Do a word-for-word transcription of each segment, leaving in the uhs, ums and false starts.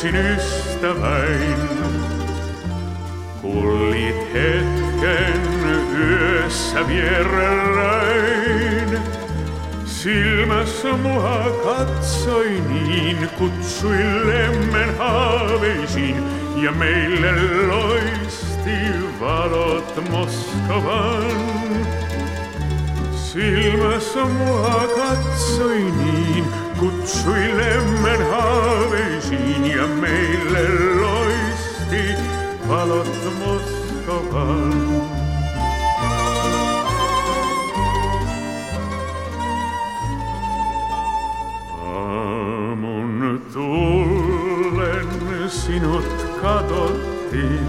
löysin ystäväin. Kullit hetken yössä vierelläin. Silmässä mua katsoi niin, kutsui lemmen haaveisiin, ja meille loisti valot Moskovan. Silmässä mua katsoi niin, kutsui lemmen haaveisiin, ja meille loisti valot Moskovan. Aamun tullen sinut katsottiin,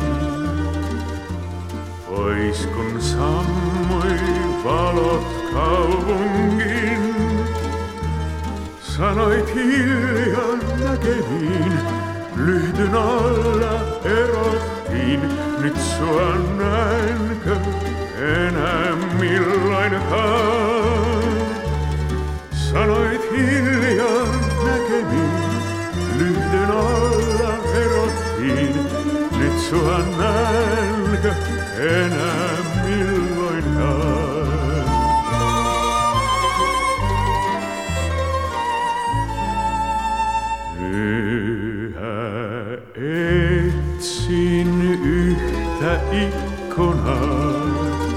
pois kun sammui valot kaupungin. Sanoit hiljaa näkeviin, lyhdyn alla erottiin. Nyt sua näenkö enää milloinkaan? Sanoit hiljaa näkeviin, lyhdyn alla erottiin. Nyt sua näenkö enää milloinkaan? Yhä etsin yhtä ikkunaa,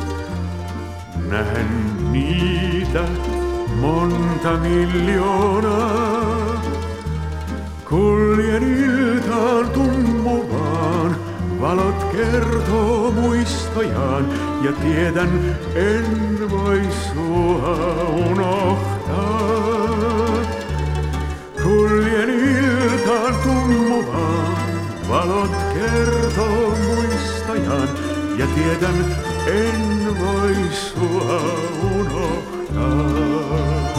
näen niitä monta miljoonaa. Kuljen iltaan tummuvaan, valot kertoo muistojaan, ja tiedän, en voi sua unohtaa. Kuljen iltaan tummuvaan, valot kertoo muistojaan, ja tiedän, en voi sua unohtaa.